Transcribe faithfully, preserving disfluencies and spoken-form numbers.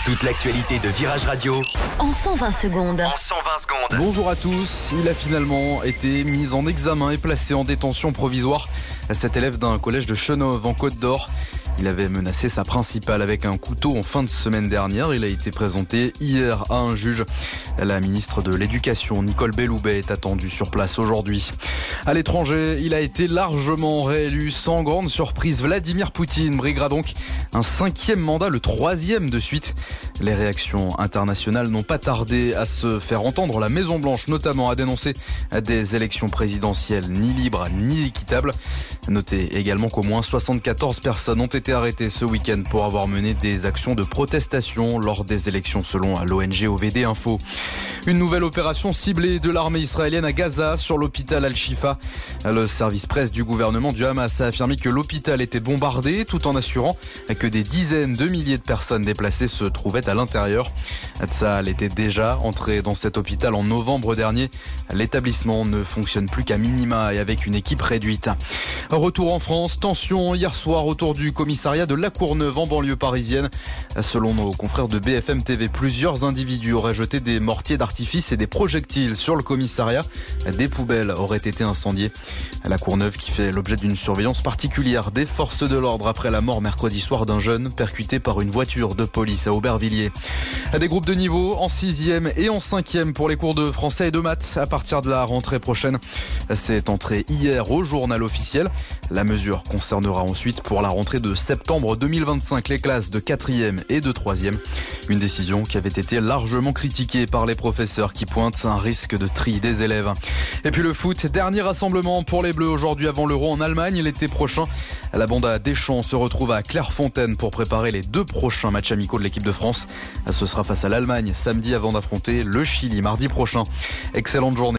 Toute l'actualité de Virage Radio en cent vingt secondes. En cent vingt secondes. Bonjour à tous, il a finalement été mis en examen et placé en détention provisoire. Cet élève d'un collège de Chenôve en Côte d'Or. Il avait menacé sa principale avec un couteau en fin de semaine dernière. Il a été présenté hier à un juge. La ministre de l'Éducation, Nicole Belloubet, est attendue sur place aujourd'hui. À l'étranger, il a été largement réélu sans grande surprise. Vladimir Poutine briguera donc un cinquième mandat, le troisième de suite. Les réactions internationales n'ont pas tardé à se faire entendre. La Maison-Blanche, notamment, a dénoncé des élections présidentielles ni libres ni équitables. Notez également qu'au moins soixante-quatorze personnes ont été arrêtées ce week-end pour avoir mené des actions de protestation lors des élections selon l'O N G O V D Info. Une nouvelle opération ciblée de l'armée israélienne à Gaza sur l'hôpital Al-Shifa. Le service presse du gouvernement du Hamas a affirmé que l'hôpital était bombardé tout en assurant que des dizaines de milliers de personnes déplacées se trouvaient à l'intérieur. Tsahal était déjà entré dans cet hôpital en novembre dernier. L'établissement ne fonctionne plus qu'à minima et avec une équipe réduite. Retour en France, tension hier soir autour du commissariat de La Courneuve en banlieue parisienne. Selon nos confrères de B F M T V, plusieurs individus auraient jeté des mortiers d'artifice et des projectiles sur le commissariat. Des poubelles auraient été incendiées. La Courneuve qui fait l'objet d'une surveillance particulière des forces de l'ordre après la mort mercredi soir d'un jeune percuté par une voiture de police à Aubervilliers. Des groupes de niveau en sixième et en cinquième pour les cours de français et de maths à partir de la rentrée prochaine. C'est entré hier au journal officiel. La mesure concernera ensuite pour la rentrée de septembre deux mille vingt-cinq les classes de quatrième et de troisième. Une décision qui avait été largement critiquée par les professeurs qui pointent un risque de tri des élèves. Et puis le foot, dernier rassemblement pour les Bleus aujourd'hui avant l'Euro en Allemagne. L'été prochain, la bande à Deschamps se retrouve à Clairefontaine pour préparer les deux prochains matchs amicaux de l'équipe de France. Ce sera face à l'Allemagne samedi avant d'affronter le Chili mardi prochain. Excellente journée.